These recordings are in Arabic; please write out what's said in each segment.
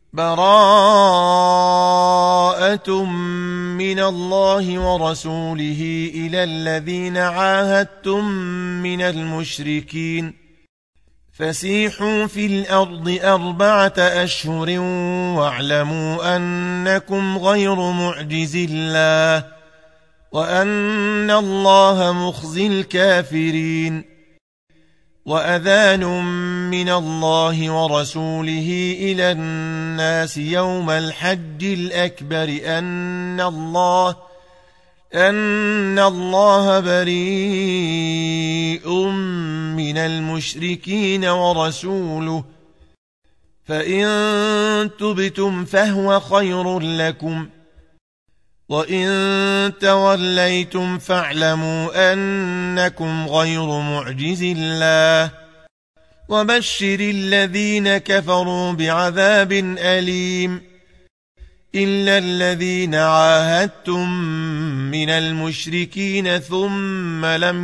براءة من الله ورسوله إلى الذين عاهدتم من المشركين فسيحوا في الأرض 4 أشهر واعلموا أنكم غير معجز الله وأن الله مخزي الكافرين وأذان من الله ورسوله إلى الناس يوم الحج الأكبر أن الله بريء من المشركين ورسوله فإن تبتم فهو خير لكم وإن توليتم فاعلموا أنكم غير معجز الله وبشر الذين كفروا بعذاب أليم إلا الذين عاهدتم من المشركين ثم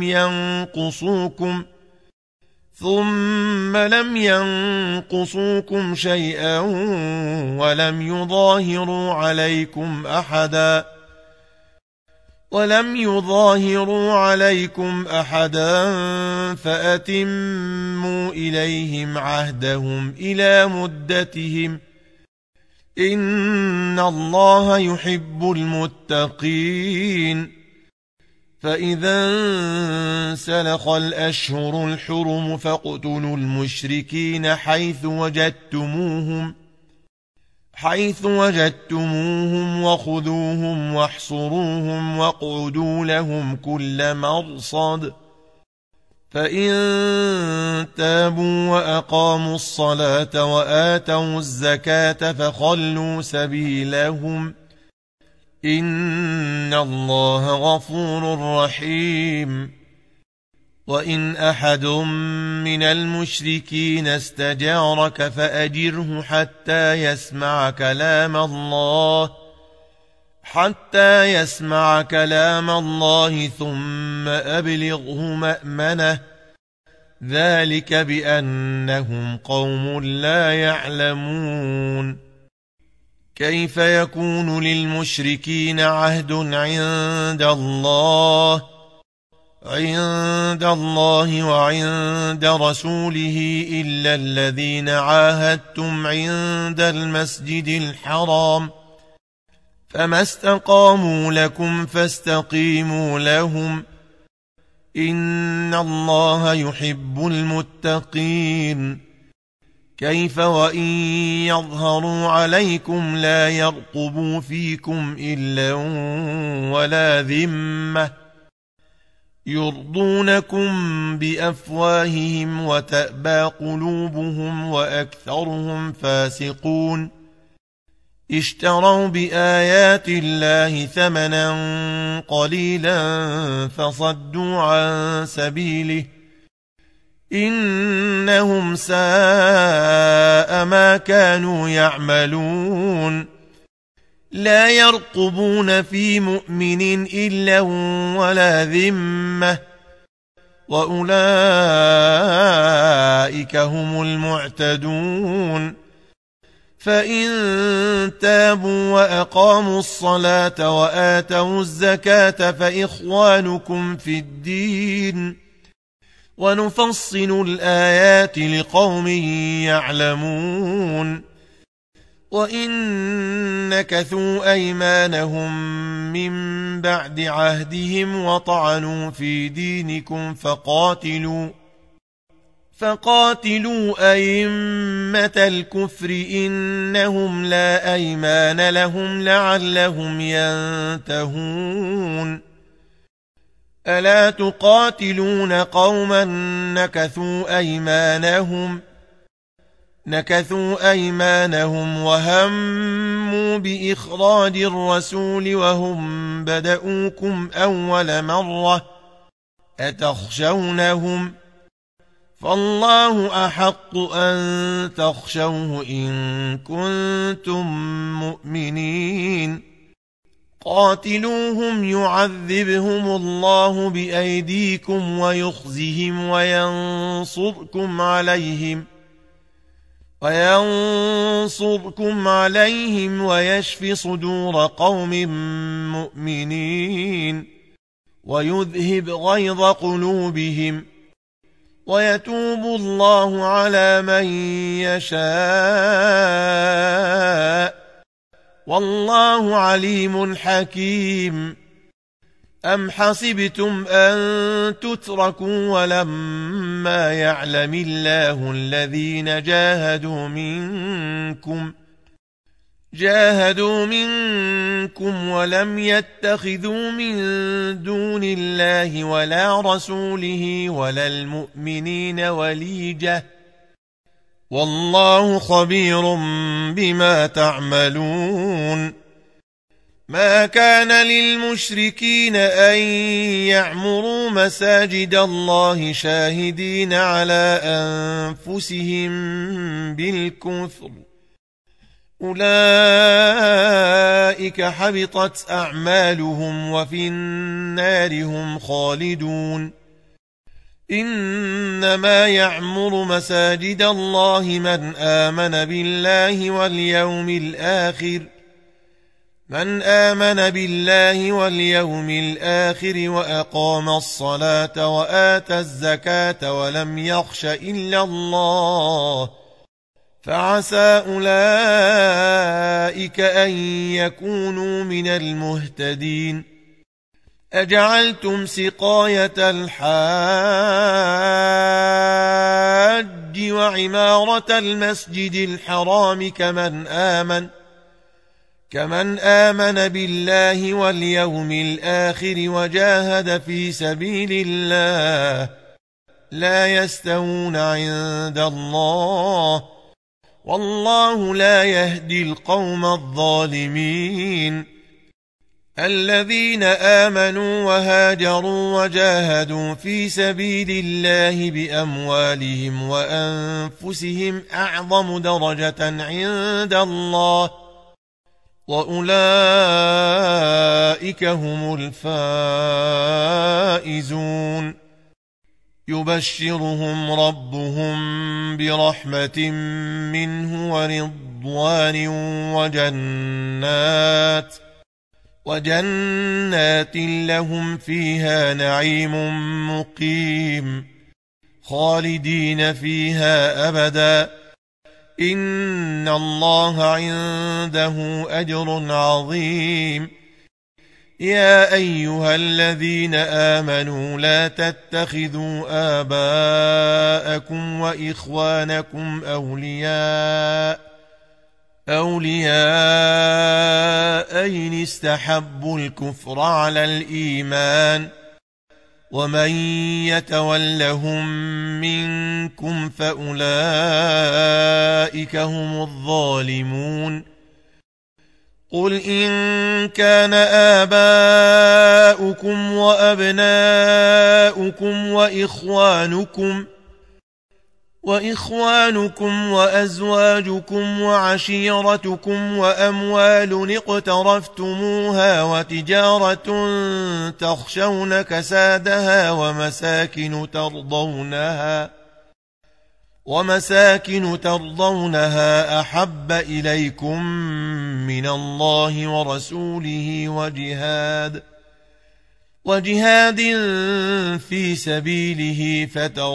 لم ينقصوكم شيئا ولم يظاهروا عليكم أحدا فأتموا إليهم عهدهم إلى مدتهم إن الله يحب المتقين فإذا انسلخ الأشهر الحرم فاقتلوا المشركين حيث وجدتموهم وخذوهم واحصروهم واقعدوا لهم كل مرصد فإن تابوا وأقاموا الصلاة وآتوا الزكاة فخلوا سبيلهم إن الله غفور رحيم وإن أحد من المشركين استجارك فأجره حتى يسمع كلام الله ثم أبلغه مأمنه ذلك بأنهم قوم لا يعلمون كيف يكون للمشركين عهد عند الله وعند رسوله إلا الذين عاهدتم عند المسجد الحرام فما استقاموا لكم فاستقيموا لهم إن الله يحب المتقين كيف وإن يظهروا عليكم لا يرقبوا فيكم إلا ولا ذمة يرضونكم بأفواههم وتأبى قلوبهم وأكثرهم فاسقون اشتروا بآيات الله ثمنا قليلا فصدوا عن سبيله إنهم ساء ما كانوا يعملون لا يرقبون في مؤمن إلا ولا ذمة وأولئك هم المعتدون فإن تابوا وأقاموا الصلاة وآتوا الزكاة فإخوانكم في الدين ونفصل الآيات لقوم يعلمون وإن نكثوا أيمانهم من بعد عهدهم وطعنوا في دينكم فقاتلوا أئمة الكفر إنهم لا أيمان لهم لعلهم ينتهون ألا تقاتلون قوما نكثوا أيمانهم وهموا بإخراج الرسول وهم بدؤوكم أول مرة أتخشونهم فالله أحق أن تخشوه إن كنتم مؤمنين قاتلوهم يعذبهم الله بأيديكم ويخزهم وينصركم عليهم وينصركم عليهم ويشف صدور قوم مؤمنين ويذهب غيظ قلوبهم ويتوب الله على من يشاء والله عليم حكيم. أم حسبتم أن تتركوا ولما يعلم الله الذين جاهدوا منكم ولم يتخذوا من دون الله ولا رسوله ولا المؤمنين وليجة والله خبير بما تعملون. ما كان للمشركين أن يعمروا مساجد الله شاهدين على أنفسهم بالكفر أولئك حبطت أعمالهم وفي النار هم خالدون. إنما يعمر مساجد الله من آمن بالله واليوم الآخر وأقام الصلاة وآتى الزكاة ولم يخش إلا الله فعسى أولئك أن يكونوا من المهتدين. أجعلتم سقاية الحاج وعمارة المسجد الحرام كمن آمن بالله واليوم الآخر وجاهد في سبيل الله لا يستوون عند الله والله لا يهدي القوم الظالمين. الذين آمنوا وهاجروا وجاهدوا في سبيل الله بأموالهم وأنفسهم أعظم درجة عند الله وأولئك هم الفائزون. يبشرهم ربهم برحمة منه ورضوان وجنات لهم فيها نعيم مقيم خالدين فيها أبدا إن الله عنده أجر عظيم. يا أيها الذين آمنوا لا تتخذوا آباءكم وإخوانكم أولياء إن استحبوا الكفر على الإيمان ومن يتولهم منكم فأولئك هم الظالمون. قل إن كان آباؤكم وأبناؤكم وإخوانكم وأزواجكم وعشيرتكم وأموال اقترفتموها وتجارة تخشون كسادها ومساكن ترضونها أحب إليكم من الله ورسوله وجهاد في سبيله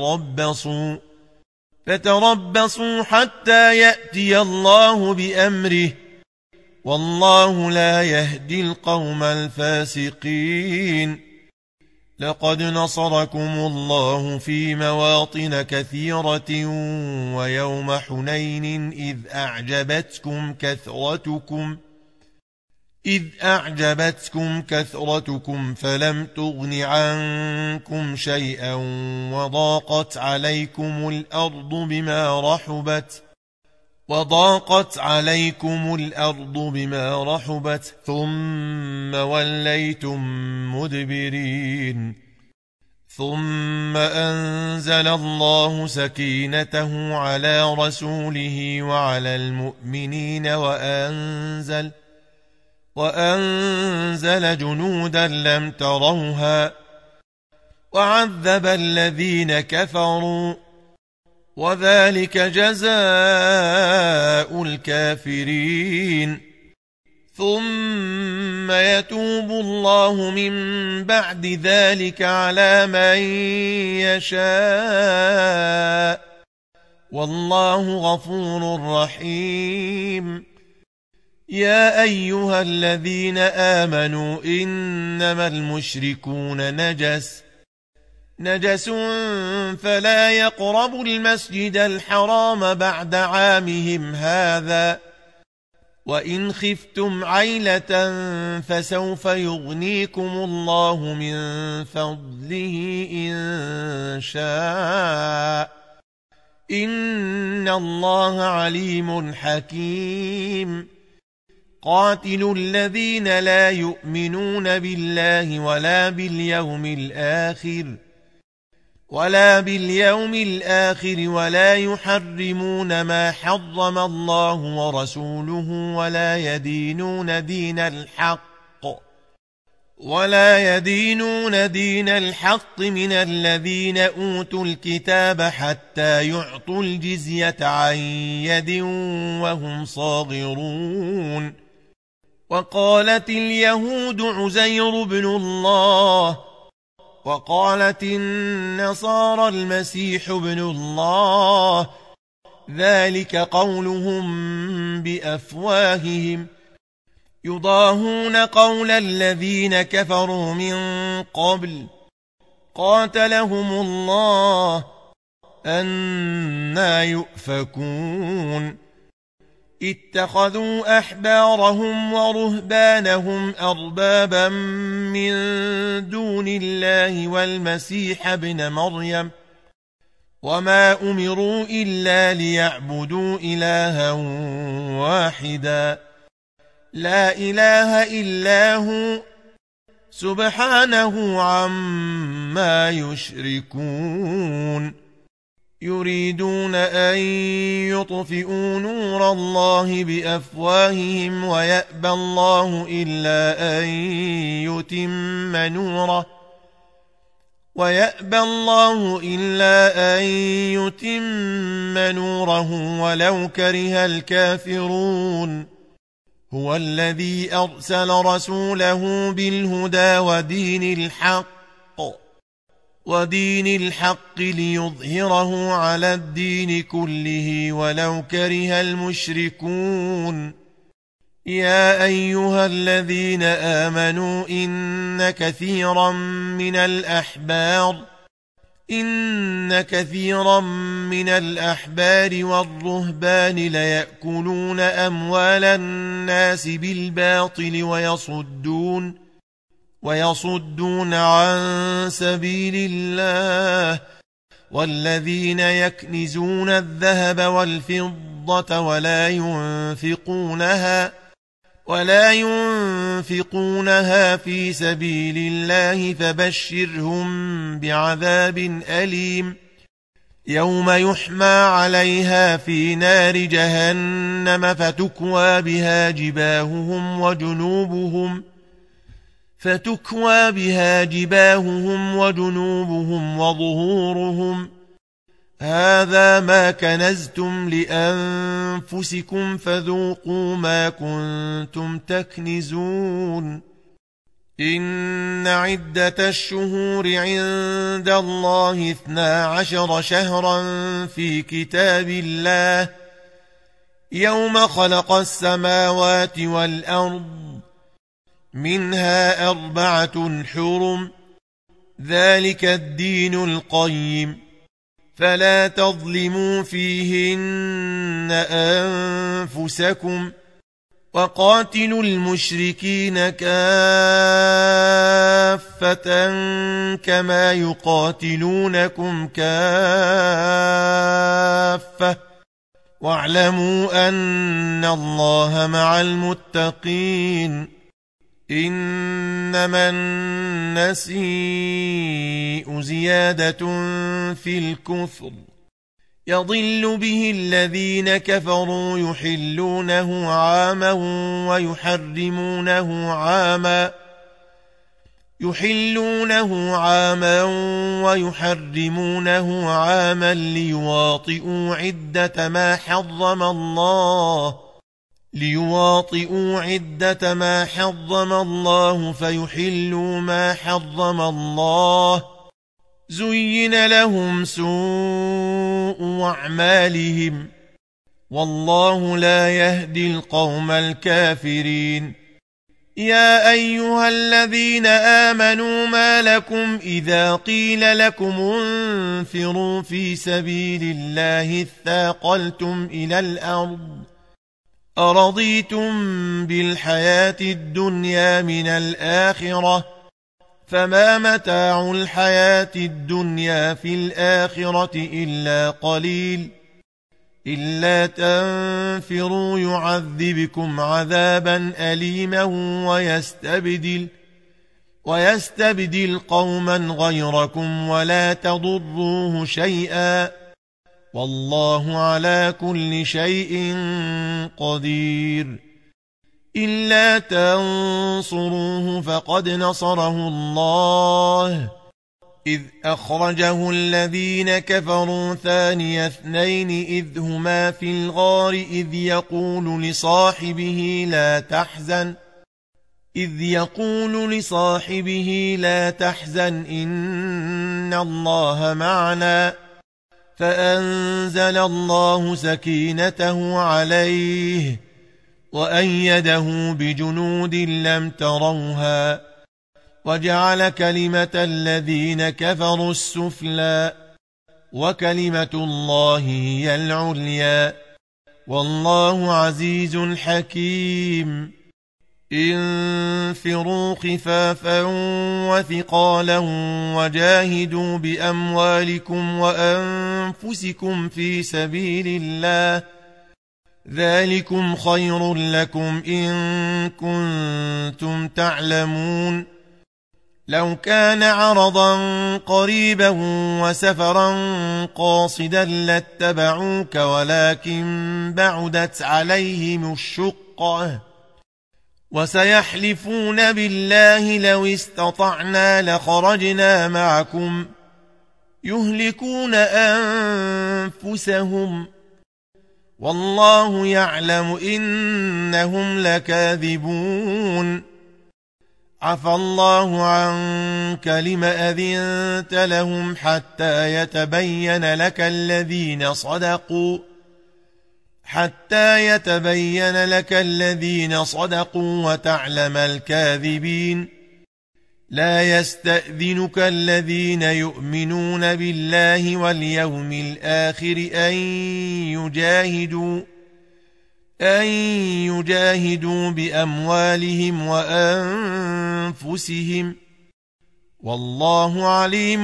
فتربصوا حتى يأتي الله بأمره والله لا يهدي القوم الفاسقين. لقد نصركم الله في مواطن كثيرة ويوم حنين إذ أعجبتكم كثرتكم فلم تغن عنكم شيئا وضاقت عليكم الأرض بما رحبت ثم وليتم مدبرين. ثم أنزل الله سكينته على رسوله وعلى المؤمنين وأنزل جنودا لم تروها وعذب الذين كفروا وذلك جزاء الكافرين ثم يتوب الله من بعد ذلك على من يشاء والله غفور رحيم يا أيها الذين آمنوا إنما المشركون نجس فلا يقربوا المسجد الحرام بعد عامهم هذا وإن خفتم عيلة فسوف يغنيكم الله من فضله إن شاء إن الله عليم حكيم قاتلوا الذين لا يؤمنون بالله ولا باليوم الآخر ولا يحرمون ما حرم الله ورسوله ولا يدينون دين الحق من الذين أوتوا الكتاب حتى يعطوا الجزية عن يد وهم صاغرون وقالت اليهود عزير بن الله وقالت النصارى المسيح ابن الله ذلك قولهم بأفواههم يضاهون قول الذين كفروا من قبل قاتلهم الله أنى يؤفكون اتخذوا أحبارهم ورهبانهم أربابا من دون الله والمسيح ابن مريم وما أمروا إلا ليعبدوا إلها واحدا لا إله إلا هو سبحانه عما يشركون يريدون أن يطفئوا نور الله بأفواههم ويأبى الله إلا أن يتم نوره ولو كره الكافرون هو الذي أرسل رسوله بالهدى ودين الحق ليظهره على الدين كله ولو كره المشركون يا أيها الذين آمنوا إن كثيرا من الأحبار والرهبان ليأكلون أموال الناس بالباطل ويصدون عن سبيل الله والذين يكنزون الذهب والفضة ولا ينفقونها في سبيل الله فبشرهم بعذاب أليم يوم يحمى عليها في نار جهنم فتكوى بها جباههم وجنوبهم وظهورهم هذا ما كنزتم لأنفسكم فذوقوا ما كنتم تكنزون إن عدة الشهور عند الله 12 شهرا في كتاب الله يوم خلق السماوات والأرض منها 4 حرم ذلك الدين القيم فلا تظلموا فيهن أنفسكم وقاتلوا المشركين كافة كما يقاتلونكم كافة واعلموا أن الله مع المتقين إنما النسيء زيادة في الكفر يضل به الذين كفروا يحلونه عاما ويحرمونه عاما ليواطئوا عدة ما حرم الله فيحلوا ما حرم الله. زين لهم سوء أعمالهم والله لا يهدي القوم الكافرين. يا أيها الذين آمنوا ما لكم إذا قيل لكم انفروا في سبيل الله اثاقلتم إلى الأرض أرضيتم بالحياة الدنيا من الآخرة فما متاع الحياة الدنيا في الآخرة إلا قليل. إلا تنفروا يعذبكم عذابا أليما ويستبدل قوما غيركم ولا تضروه شيئا والله على كل شيء قدير. إلا تنصروه فقد نصره الله إذ أخرجه الذين كفروا ثاني اثنين إذ هما في الغار إذ يقول لصاحبه لا تحزن إن الله معنا فأنزل الله سكينته عليه وأيده بجنود لم تروها وجعل كلمة الذين كفروا السفلى وكلمة الله هي العليا والله عزيز حكيم. انفروا خفافا وثقالا وجاهدوا بأموالكم وأنفسكم في سبيل الله ذلكم خير لكم إن كنتم تعلمون. لو كان عرضا قريبا وسفرا قاصدا لاتبعوك ولكن بعدت عليهم الشقة وسيحلفون بالله لو استطعنا لخرجنا معكم يهلكون أنفسهم والله يعلم إنهم لكاذبون. عفى الله عنك لم أذنت لهم حتى يتبين لك الذين صدقوا وتعلم الكاذبين. لا يستأذنك الذين يؤمنون بالله واليوم الآخر أن يجاهدوا بأموالهم وأنفسهم والله عليم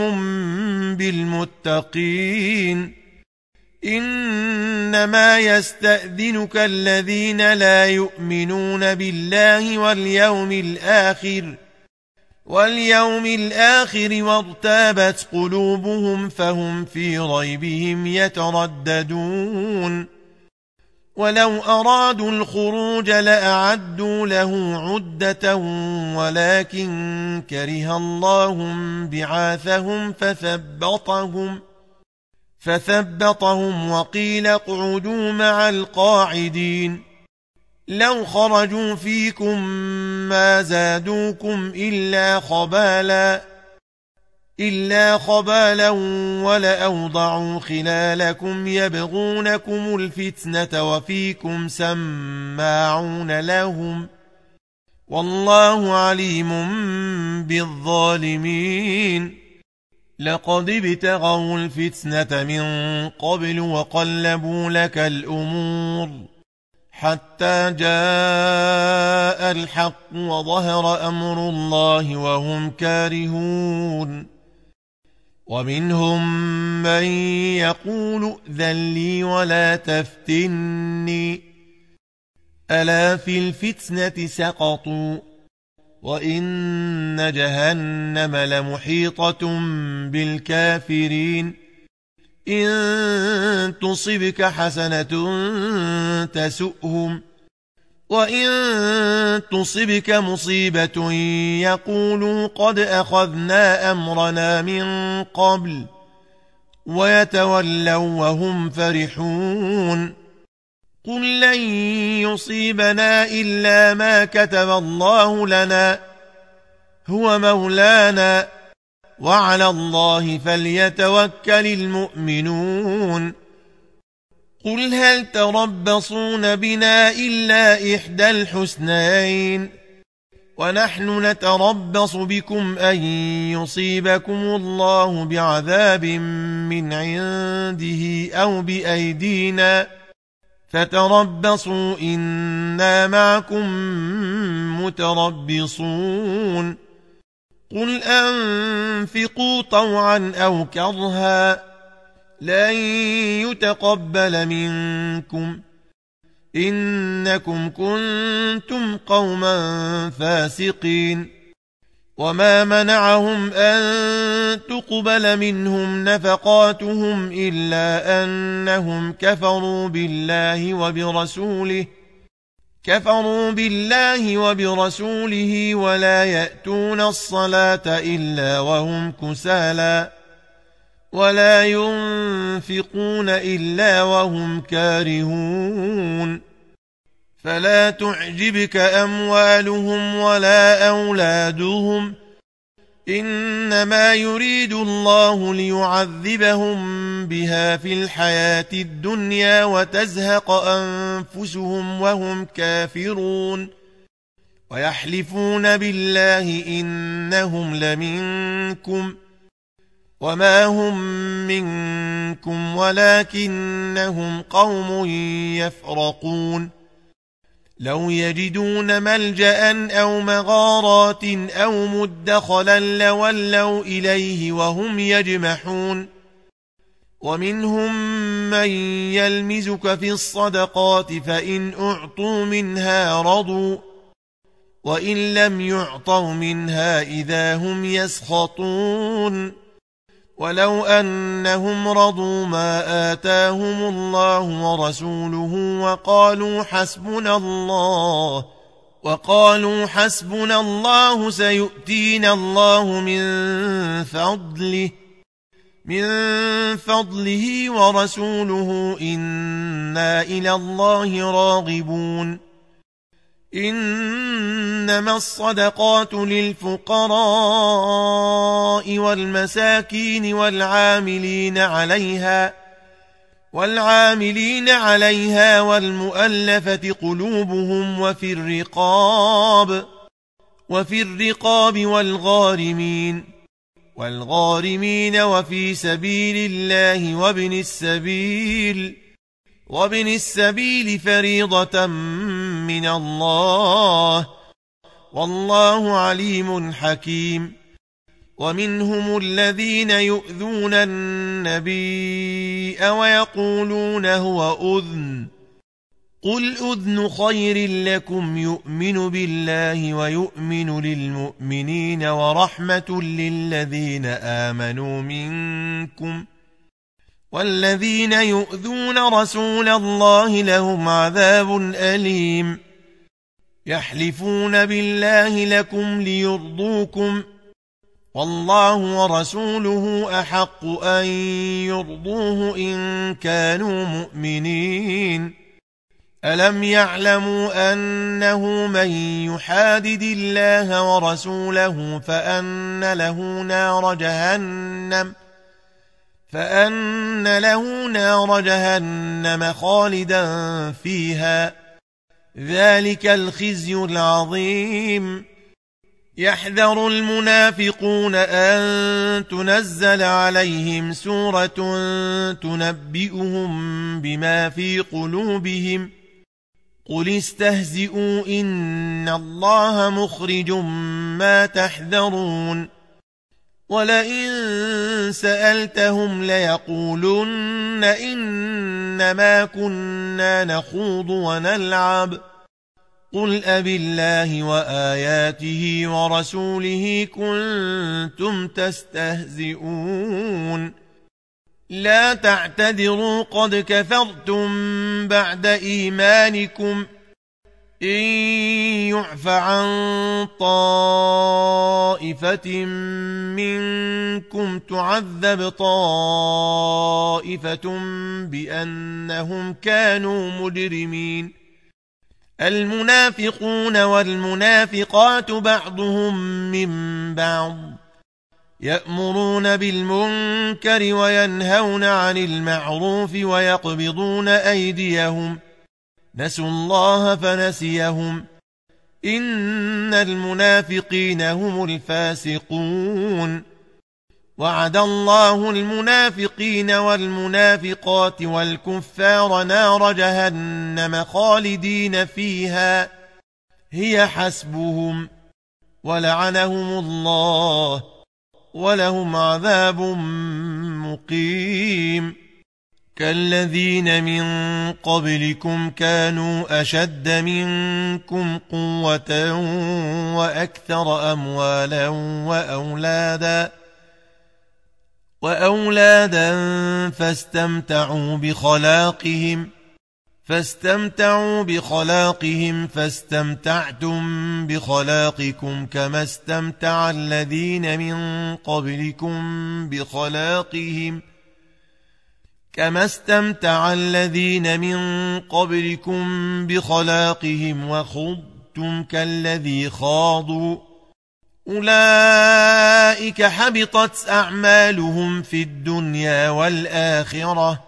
بالمتقين. إنما يستأذنك الذين لا يؤمنون بالله واليوم الآخر وارتابت قلوبهم فهم في ريبهم يترددون. ولو أرادوا الخروج لأعدوا له عدة ولكن كره الله بعاثهم فثبطهم وقيل اقعدوا مع القاعدين. لو خرجوا فيكم ما زادوكم إلا خبالا ولأوضعوا خلالكم يبغونكم الفتنة وفيكم سماعون لهم والله عليم بالظالمين. لقد ابتغوا الفتنة من قبل وقلبوا لك الأمور حتى جاء الحق وظهر أمر الله وهم كارهون. ومنهم من يقول ائذن لي ولا تفتني ألا في الفتنة سقطوا وإن جهنم لمحيطة بالكافرين. إن تصبك حسنة تسؤهم وإن تصبك مصيبة يقولوا قد أخذنا أمرنا من قبل ويتولوا وهم فرحون قل لن يصيبنا إلا ما كتب الله لنا هو مولانا وعلى الله فليتوكل المؤمنون قل هل تربصون بنا إلا إحدى الحسنيين ونحن نتربص بكم أن يصيبكم الله بعذاب من عنده أو بأيدينا فتربصوا إنا معكم متربصون قل أنفقوا طوعا أو كرها لن يتقبل منكم إنكم كنتم قوما فاسقين وما منعهم أن تقبل منهم نفقاتهم إلا أنهم كفروا بالله وبرسوله ولا يأتون الصلاة إلا وهم كسالى ولا ينفقون إلا وهم كارهون فلا تعجبك أموالهم ولا أولادهم إنما يريد الله ليعذبهم بها في الحياة الدنيا وتزهق أنفسهم وهم كافرون ويحلفون بالله إنهم لمنكم وما هم منكم ولكنهم قوم يفرقون لو يجدون ملجأ أو مغارات أو مدخلا لولوا إليه وهم يجمحون ومنهم من يلمزك في الصدقات فإن أعطوا منها رضوا وإن لم يعطوا منها إذا هم يسخطون ولو أنهم رضوا ما آتاهم الله ورسوله وقالوا حسبنا الله سيؤتينا الله من فضله ورسوله إنا إلى الله راغبون إنما الصدقات للفقراء والمساكين والعاملين عليها والمؤلفة قلوبهم وفي الرقاب والغارمين وفي سبيل الله وابن السبيل فريضة من الله والله عليم حكيم ومنهم الذين يؤذون النبي ويقولون هو أذن قل أذن خير لكم يؤمن بالله ويؤمن للمؤمنين ورحمة للذين آمنوا منكم والذين يؤذون رسول الله لهم عذاب أليم يحلفون بالله لكم ليرضوكم والله ورسوله أحق أن يرضوه إن كانوا مؤمنين ألم يعلموا أنه من يحادد الله ورسوله فأن له نار جهنم خالدا فيها ذلك الخزي العظيم يحذر المنافقون أن تنزل عليهم سورة تنبئهم بما في قلوبهم قل استهزئوا إن الله مخرج ما تحذرون ولئن سألتهم ليقولن إنما كنا نخوض ونلعب قل أبالله وآياته ورسوله كنتم تستهزئون لا تعتذروا قد كفرتم بعد إيمانكم إن يعف عن طائفة منكم تعذب طائفة بأنهم كانوا مجرمين. المنافقون والمنافقات بعضهم من بعض يأمرون بالمنكر وينهون عن المعروف ويقبضون أيديهم نسوا الله فنسيهم إن المنافقين هم الفاسقون. وعد الله المنافقين والمنافقات والكفار نار جهنم خالدين فيها هي حسبهم ولعنهم الله ولهم عذاب مقيم. كالذين من قبلكم كانوا أشد منكم قوة وأكثر أموالا وأولادا فاستمتعوا بخلاقهم فاستمتعتم بخلاقكم كما استمتع الذين من قبلكم بخلاقهم وخضتم كالذي خاضوا أولئك حبطت أعمالهم في الدنيا والآخرة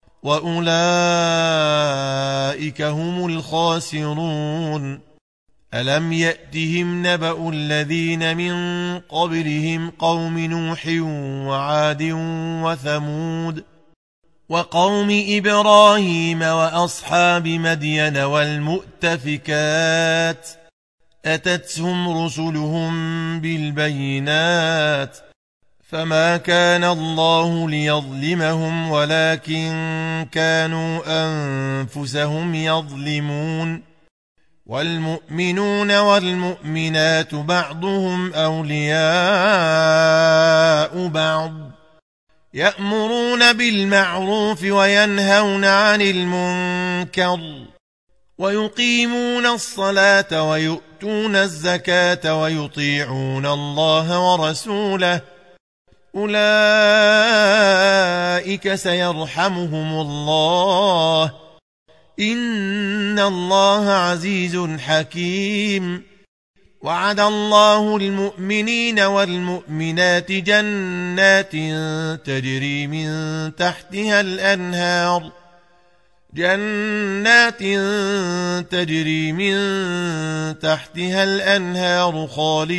وأولئك هم الخاسرون. ألم يأتهم نبأ الذين من قبلهم قوم نوح وعاد وثمود وقوم إبراهيم وأصحاب مدين والمؤتفكات أتتهم رسلهم بالبينات فما كان الله ليظلمهم ولكن كانوا أنفسهم يظلمون. والمؤمنون والمؤمنات بعضهم أولياء بعض يأمرون بالمعروف وينهون عن المنكر ويقيمون الصلاة ويؤتون الزكاة ويطيعون الله ورسوله أولئك سيرحمهم الله إن الله عزيز حكيم. وعد الله المؤمنين والمؤمنات جنات تجري من تحتها الأنهار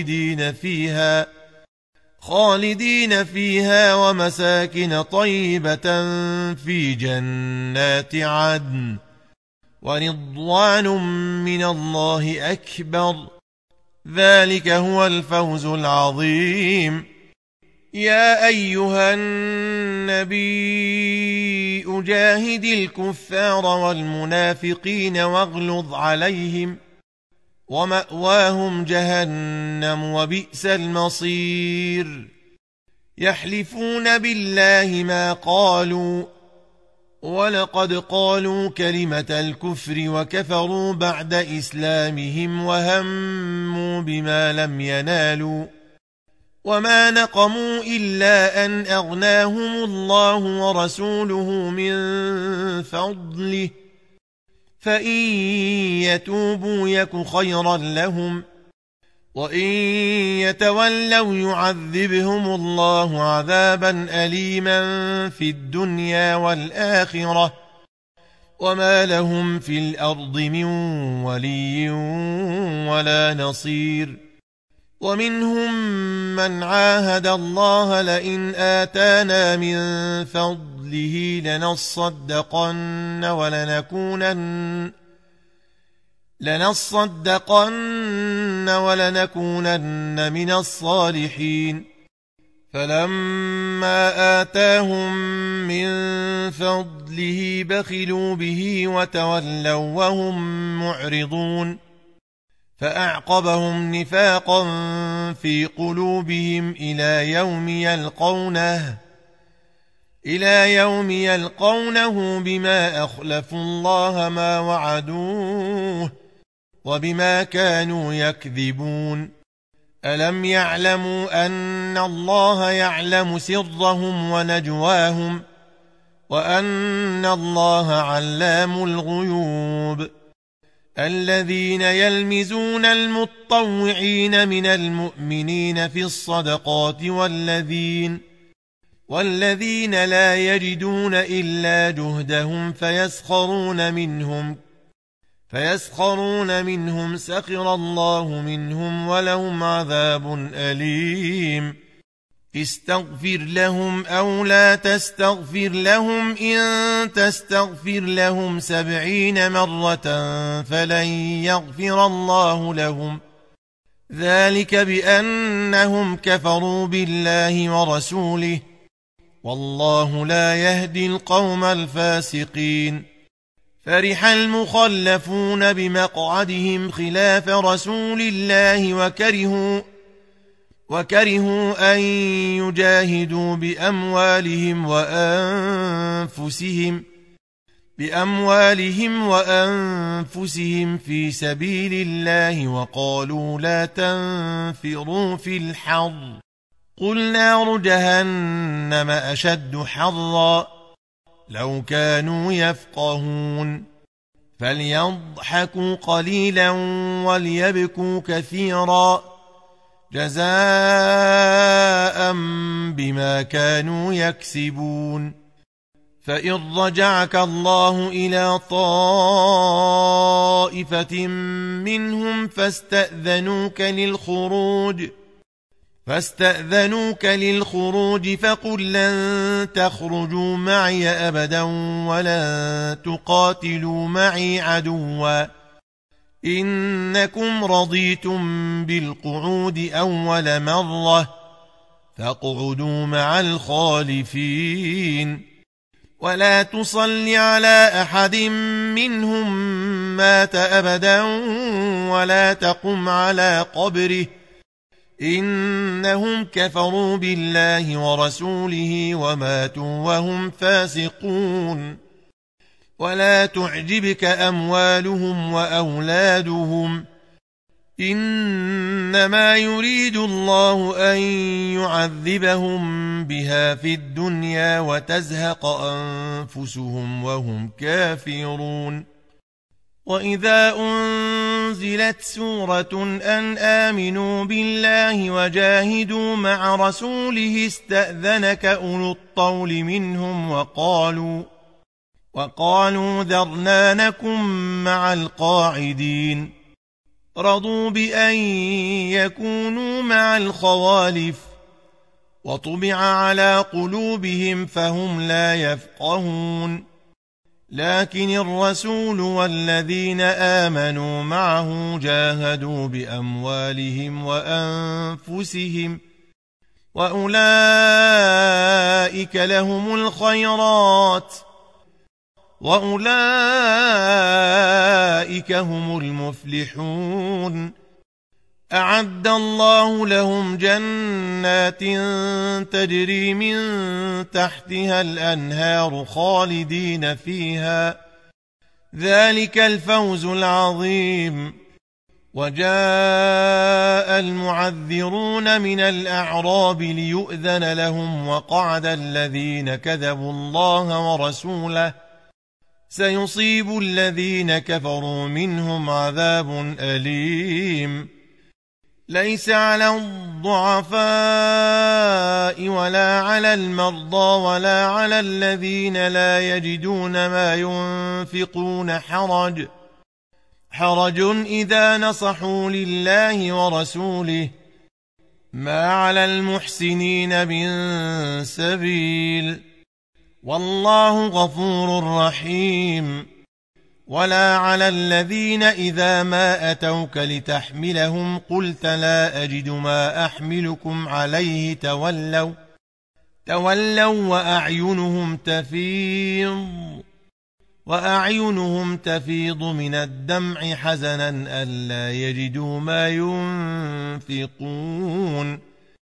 خالدين فيها ومساكن طيبة في جنات عدن ورضوان من الله أكبر ذلك هو الفوز العظيم. يا أيها النبي جاهد الكفار والمنافقين واغلظ عليهم ومأواهم جهنم وبئس المصير. يحلفون بالله ما قالوا ولقد قالوا كلمة الكفر وكفروا بعد إسلامهم وهموا بما لم ينالوا وما نقموا إلا أن أغناهم الله ورسوله من فضله فإن يتوبوا يك خيرا لهم وإن يتولوا يعذبهم الله عذابا أليما في الدنيا والآخرة وما لهم في الأرض من ولي ولا نصير. ومنهم من عاهد الله لئن آتانا من فضله لنصدقن ولنكونن من الصالحين. فلما آتاهم من فضله بخلوا به وتولوا وهم معرضون فأعقبهم نفاقا في قلوبهم إلى يوم يلقونه بما أخلفوا الله ما وعدوه وبما كانوا يكذبون ألم يعلموا أن الله يعلم سرهم ونجواهم وأن الله علام الغيوب الذين يلمزون المطوعين من المؤمنين في الصدقات والذين لا يجدون إلا جهدهم فيسخرون منهم سخر الله منهم ولهم عذاب أليم استغفر لهم أو لا تستغفر لهم إن تستغفر لهم 70 مرة فلن يغفر الله لهم ذلك بأنهم كفروا بالله ورسوله والله لا يهدي القوم الفاسقين فرح المخلفون بمقعدهم خلاف رسول الله وكرهوا أن يجاهدوا بأموالهم وأنفسهم في سبيل الله وقالوا لا تنفروا في الحر قل نار جهنم أشد حرا لو كانوا يفقهون فليضحكوا قليلا وليبكوا كثيرا جزاء بما كانوا يكسبون فإن رجعك الله إلى طائفة منهم فاستأذنوك للخروج فقل لن تخرجوا معي أبدا ولن تقاتلوا معي عدوا إنكم رضيتم بالقعود أول مرة فاقعدوا مع الخالفين ولا تصل على أحد منهم مات أبدا ولا تقم على قبره إنهم كفروا بالله ورسوله وماتوا وهم فاسقون ولا تعجبك أموالهم وأولادهم إنما يريد الله أن يعذبهم بها في الدنيا وتزهق أنفسهم وهم كافرون وإذا أنزلت سورة أن آمنوا بالله وجاهدوا مع رسوله استأذنك أولو الطول منهم وقالوا ذرنا نكن مع القاعدين رضوا بأن يكونوا مع الخوالف وطبع على قلوبهم فهم لا يفقهون لكن الرسول والذين آمنوا معه جاهدوا بأموالهم وأنفسهم وأولئك لهم الخيرات وأولئك هم المفلحون أعد الله لهم جنات تجري من تحتها الأنهار خالدين فيها ذلك الفوز العظيم وجاء المعذرون من الأعراب ليؤذن لهم وقعد الذين كذبوا الله ورسوله سيصيب الذين كفروا منهم عذاب أليم ليس على الضعفاء ولا على المرضى ولا على الذين لا يجدون ما ينفقون حرج إذا نصحوا لله ورسوله ما على المحسنين من سبيل والله غفور رحيم ولا على الذين إذا ما أتوك لتحملهم قلت لا أجد ما أحملكم عليه تولوا وأعينهم تفيض من الدمع حزنا ألا يجدوا ما ينفقون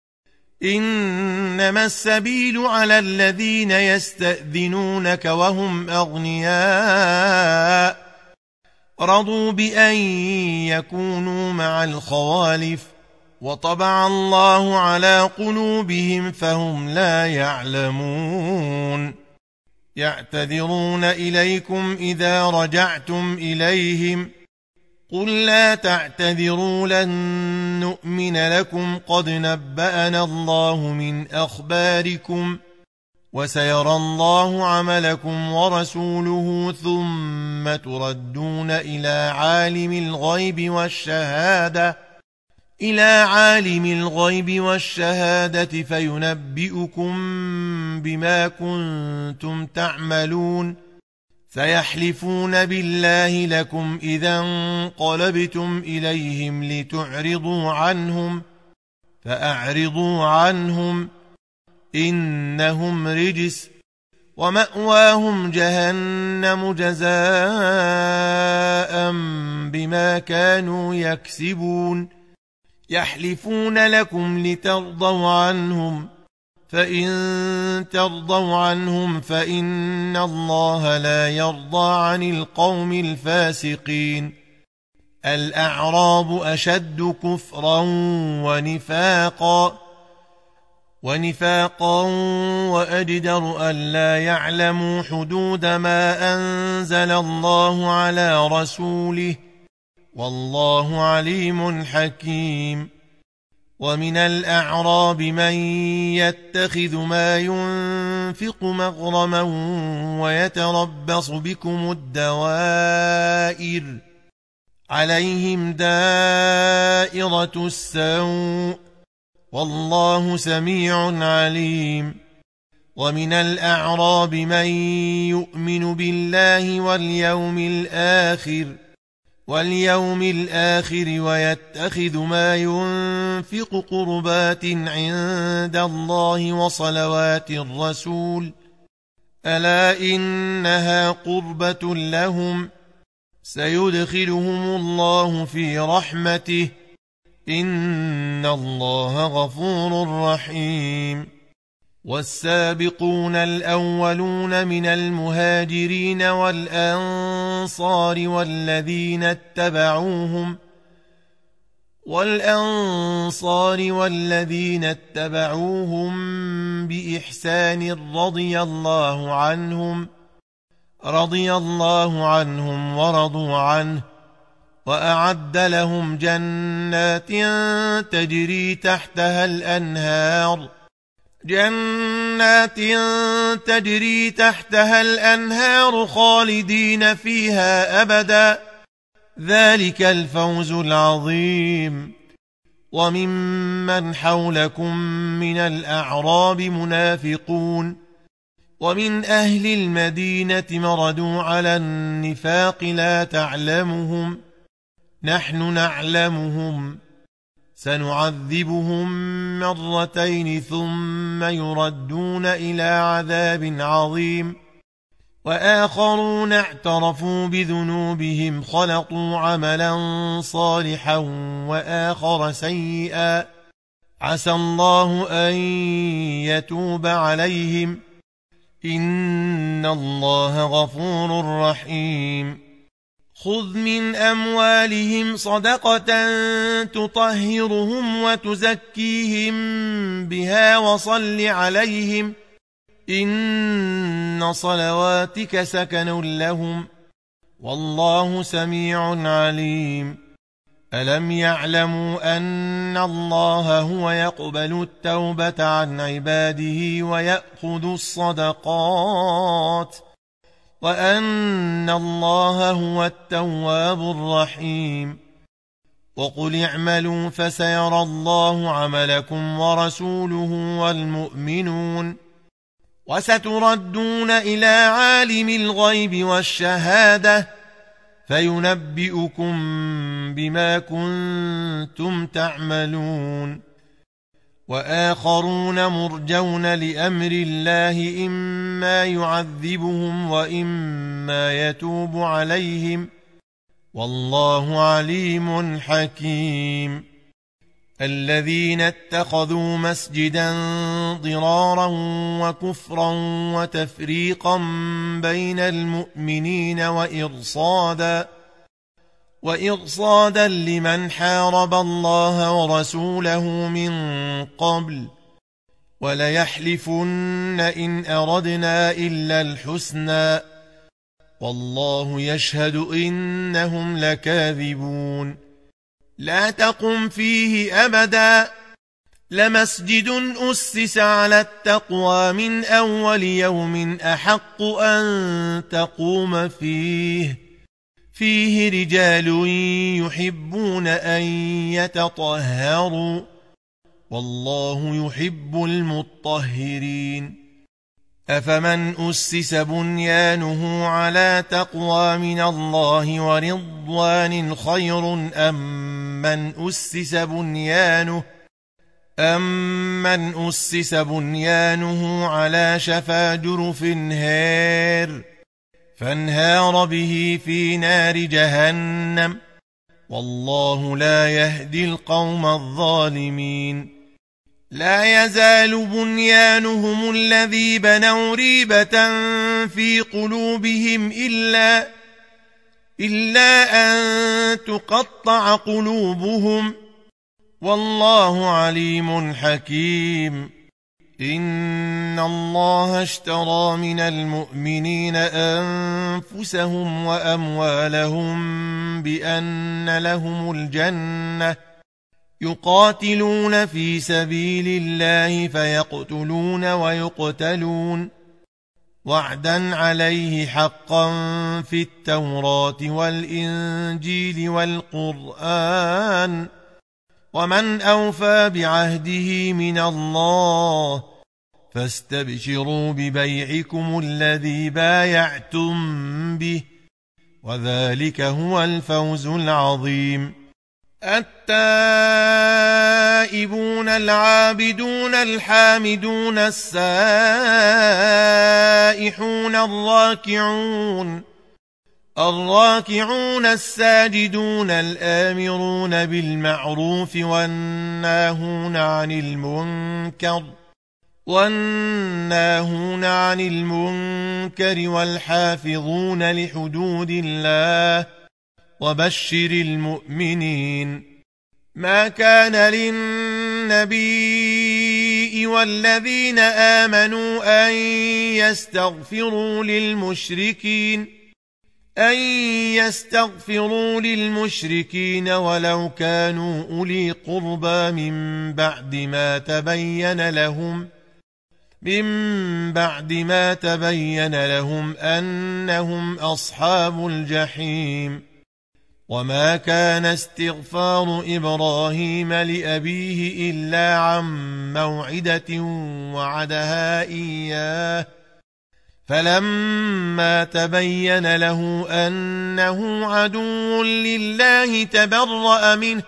إنما السبيل على الذين يستأذنونك وهم أغنياء رضوا بأن يكونوا مع الخوالف وطبع الله على قلوبهم فهم لا يعلمون يعتذرون إليكم إذا رجعتم إليهم قل لا تعتذروا لن نؤمن لكم قد نبأنا الله من أخباركم وسيرى الله عملكم ورسوله ثم تردون إلى عالم الغيب والشهادة فينبئكم بما كنتم تعملون سيحلفون بالله لكم إذا انقلبتم إليهم لتعرضوا عنهم فأعرضوا عنهم إنهم رجس ومأواهم جهنم جزاء بما كانوا يكسبون يحلفون لكم لترضوا عنهم فإن ترضوا عنهم فإن الله لا يرضى عن القوم الفاسقين الأعراب أشد كفرا ونفاقا وأجدر ألا يعلموا حدود ما أنزل الله على رسوله والله عليم حكيم ومن الأعراب من يتخذ ما ينفق مغرما ويتربص بكم الدوائر عليهم دائرة السوء والله سميع عليم ومن الأعراب من يؤمن بالله واليوم الآخر ويتخذ ما ينفق قربات عند الله وصلوات الرسول ألا إنها قربة لهم سيدخلهم الله في رحمته إن الله غفور رحيم والسابقون الأولون من المهاجرين والأنصار والذين اتبعوهم بإحسان رضي الله عنهم ورضوا عنه وأعد لهم جنات تجري تحتها الأنهار خالدين فيها أبدا ذلك الفوز العظيم وممن حولكم من الأعراب منافقون ومن أهل المدينة مردوا على النفاق لا تعلمهم نحن نعلمهم سنعذبهم مرتين ثم يردون إلى عذاب عظيم وآخرون اعترفوا بذنوبهم خلطوا عملا صالحا وآخر سيئا عسى الله أن يتوب عليهم إن الله غفور رحيم خذ من أموالهم صدقة تطهرهم وتزكيهم بها وصل عليهم إن صلواتك سكن لهم والله سميع عليم ألم يعلموا أن الله هو يقبل التوبة عن عباده ويأخذ الصدقات وأن الله هو التواب الرحيم وقل اعملوا فسيرى الله عملكم ورسوله والمؤمنون وستردون إلى عالم الغيب والشهادة فينبئكم بما كنتم تعملون وآخرون مرجون لأمر الله إما يعذبهم وإما يتوب عليهم والله عليم حكيم الذين اتخذوا مسجدا ضرارا وكفرا وتفريقا بين المؤمنين وإرصادا وإرصادا لمن حارب الله ورسوله من قبل وليحلفن إن أردنا إلا الحسنى والله يشهد إنهم لكاذبون لا تقم فيه أبدا لمسجد أسس على التقوى من أول يوم أحق أن تقوم فيه رجال يحبون أن يتطهروا والله يحب المطهرين أفمن أسس بنيانه على تقوى من الله ورضوان خير أمن أسس بنيانه على شفا جرف فانهار به في نار جهنم والله لا يهدي القوم الظالمين لا يزال بنيانهم الذي بنوا ريبة في قلوبهم إلا أن تقطع قلوبهم والله عليم حكيم إن الله اشترى من المؤمنين أنفسهم وأموالهم بأن لهم الجنة يقاتلون في سبيل الله فيقتلون ويقتلون وعدا عليه حقا في التوراة والإنجيل والقرآن ومن أوفى بعهده من الله فاستبشروا ببيعكم الذي بايعتم به وذلك هو الفوز العظيم التائبون العابدون الحامدون السائحون الراكعون الساجدون الآمرون بالمعروف والناهون عن المنكر والحافظون لحدود الله وبشر المؤمنين ما كان للنبي والذين آمنوا أن يستغفروا للمشركين ولو كانوا أولي قربى من بعد ما تبين لهم أنهم أصحاب الجحيم وما كان استغفار إبراهيم لأبيه إلا عن موعدة وعدها إياه فلما تبين له أنه عدو لله تبرأ منه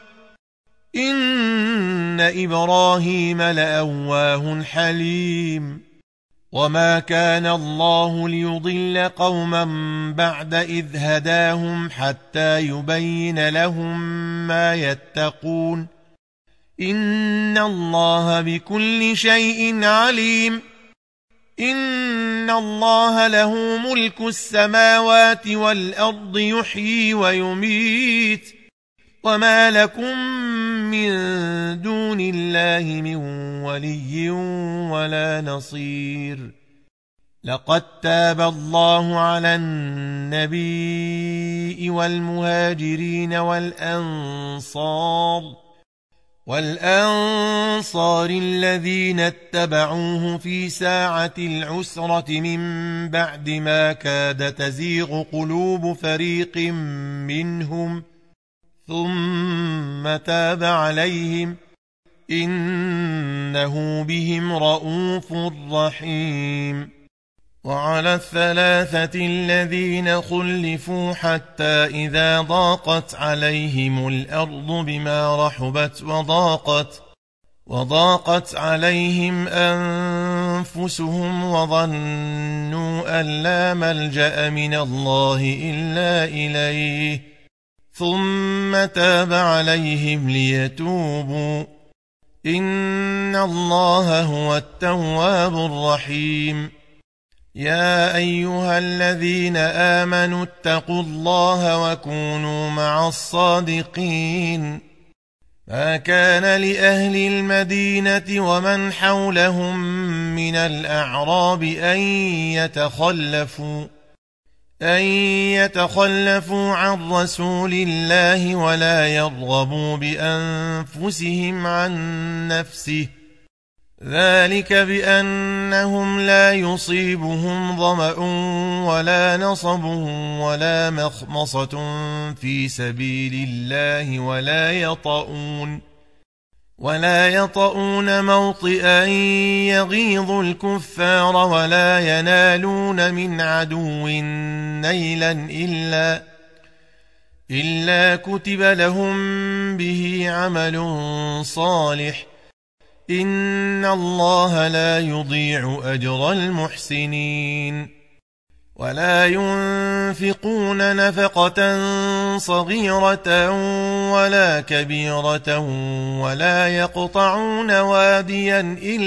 إن إبراهيم لأواه حليم وما كان الله ليضل قوما بعد إذ هداهم حتى يبين لهم ما يتقون إن الله بكل شيء عليم إن الله له ملك السماوات والأرض يحيي ويميت وما لكم من دون الله من ولي ولا نصير لقد تاب الله على النبي والمهاجرين والأنصار الذين اتبعوه في ساعة العسرة من بعد ما كاد تزيغ قلوب فريق منهم ثم تاب عليهم إنه بهم رءوف رحيم وعلى الثلاثة الذين خلفوا حتى إذا ضاقت عليهم الأرض بما رحبت وضاقت عليهم أنفسهم وظنوا أن لا ملجأ من الله إلا إليه ثم تاب عليهم ليتوبوا إن الله هو التواب الرحيم يا أيها الذين آمنوا اتقوا الله وكونوا مع الصادقين ما كان لأهل المدينة ومن حولهم من الأعراب أن يتخلفوا عن رسول الله ولا يرغبوا بأنفسهم عن نفسه ذلك بأنهم لا يصيبهم ظمأ ولا نصب ولا مخمصة في سبيل الله ولا يطؤون موطئا يغيظ الكفار ولا ينالون من عدو نيلا إلا كتب لهم به عمل صالح إن الله لا يضيع أجر المحسنين ولا ينفقون نفقة صغيرة ولا كبيرة ولا يقطعون واديا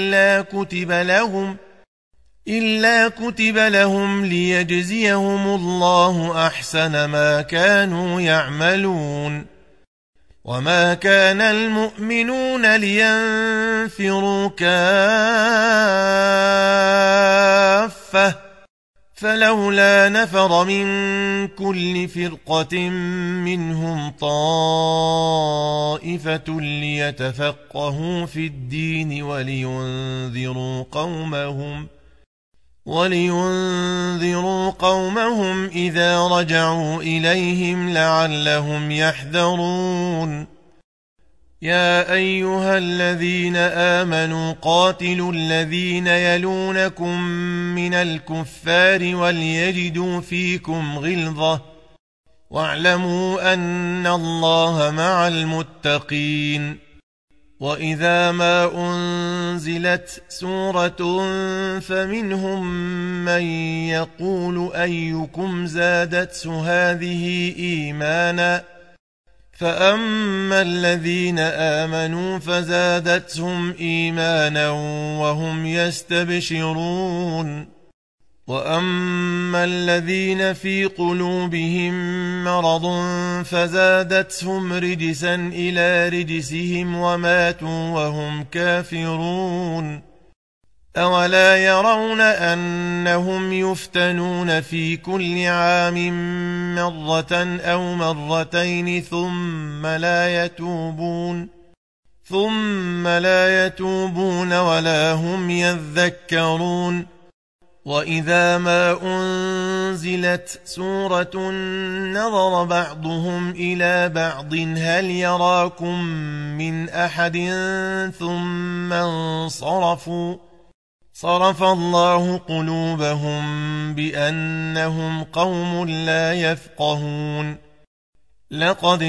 إلا كتب لهم ليجزيهم الله أحسن ما كانوا يعملون وما كان المؤمنون لينفروا كافة فلولا نفر من كل فرقة منهم طائفة ليتفقهوا في الدين ولينذروا قومهم إذا رجعوا إليهم لعلهم يحذرون يا أيها الذين آمنوا قاتلوا الذين يلونكم من الكفار وليجدوا فيكم غلظة واعلموا أن الله مع المتقين وإذا ما أنزلت سورة فمنهم من يقول أيكم زادته هذه إيمانا فأما الذين آمنوا فزادتهم إيمانا وهم يستبشرون وأما الذين في قلوبهم مرض فزادتهم رجسا إلى رجسهم وماتوا وهم كافرون أولا يرون أنهم يفتنون في كل عام مرة أو مرتين ثم لا يتوبون ولا هم يذكرون وإذا ما أنزلت سورة نظر بعضهم إلى بعض هل يراكم من أحد ثم انصرفوا صرف الله قلوبهم بأنهم قوم لا يفقهون لقد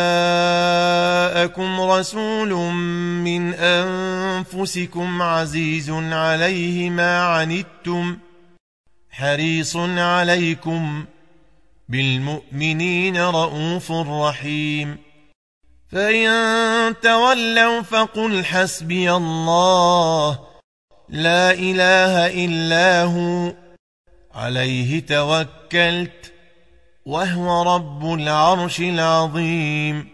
جاءكم رسول من أنفسكم عزيز عليه ما عنتم حريص عليكم بالمؤمنين رءوف رحيم فإن تولوا فقل حسبي الله لا إله إلا هو عليه توكلت وهو رب العرش العظيم